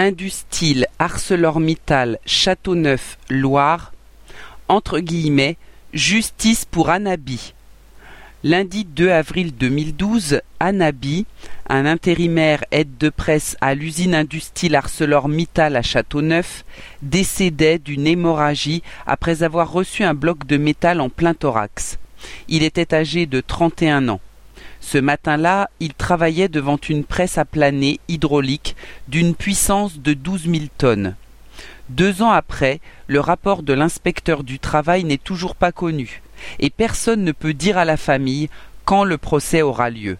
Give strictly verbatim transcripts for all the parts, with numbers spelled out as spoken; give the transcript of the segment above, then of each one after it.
Industyle ArcelorMittal Châteauneuf Loire, entre guillemets, justice pour Anabi. Lundi deux avril deux mille douze, Anabi, un intérimaire aide de presse à l'usine Industyle ArcelorMittal à Châteauneuf, décédait d'une hémorragie après avoir reçu un bloc de métal en plein thorax. Il était âgé de trente et un ans. Ce matin-là, il travaillait devant une presse à planer hydraulique d'une puissance de douze mille tonnes. Deux ans après, le rapport de l'inspecteur du travail n'est toujours pas connu, et personne ne peut dire à la famille quand le procès aura lieu.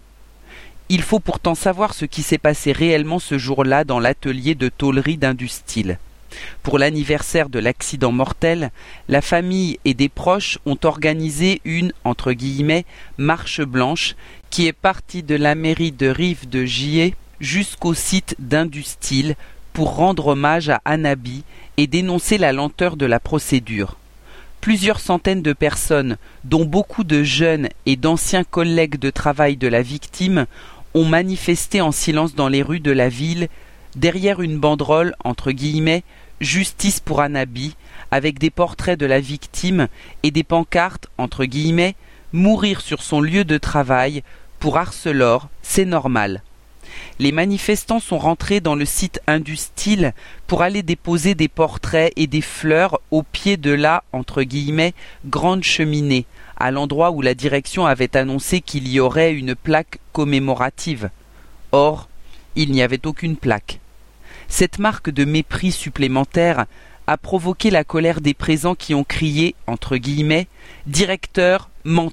Il faut pourtant savoir ce qui s'est passé réellement ce jour-là dans l'atelier de tôlerie d'Industyle. Pour l'anniversaire de l'accident mortel, la famille et des proches ont organisé une, entre guillemets, marche blanche qui est partie de la mairie de Rive-de-Gier jusqu'au site d'Industyle pour rendre hommage à Anabi et dénoncer la lenteur de la procédure. Plusieurs centaines de personnes, dont beaucoup de jeunes et d'anciens collègues de travail de la victime, ont manifesté en silence dans les rues de la ville, derrière une banderole, entre guillemets, justice pour Anabi, avec des portraits de la victime et des pancartes, entre guillemets, mourir sur son lieu de travail, pour Arcelor, c'est normal. Les manifestants sont rentrés dans le site Industyle pour aller déposer des portraits et des fleurs au pied de la, entre guillemets, grande cheminée, à l'endroit où la direction avait annoncé qu'il y aurait une plaque commémorative. Or, il n'y avait aucune plaque. Cette marque de mépris supplémentaire a provoqué la colère des présents qui ont crié, entre guillemets, « Directeur, menteur ».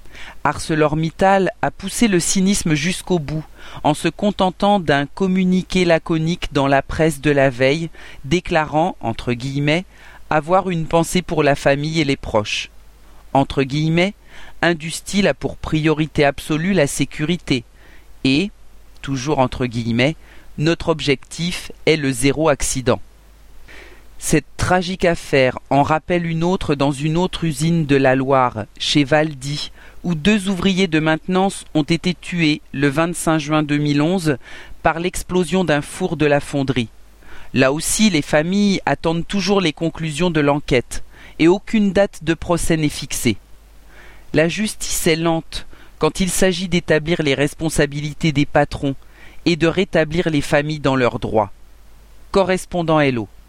ArcelorMittal a poussé le cynisme jusqu'au bout, en se contentant d'un communiqué laconique dans la presse de la veille, déclarant, entre guillemets, avoir une pensée pour la famille et les proches. Entre guillemets, Industyle a pour priorité absolue la sécurité, et, toujours entre guillemets, notre objectif est le zéro accident. Cette tragique affaire en rappelle une autre dans une autre usine de la Loire, chez Valdy, où deux ouvriers de maintenance ont été tués le vingt-cinq juin deux mille onze par l'explosion d'un four de la fonderie. Là aussi, les familles attendent toujours les conclusions de l'enquête, et aucune date de procès n'est fixée. La justice est lente quand il s'agit d'établir les responsabilités des patrons et de rétablir les familles dans leurs droits. Correspondant Hello.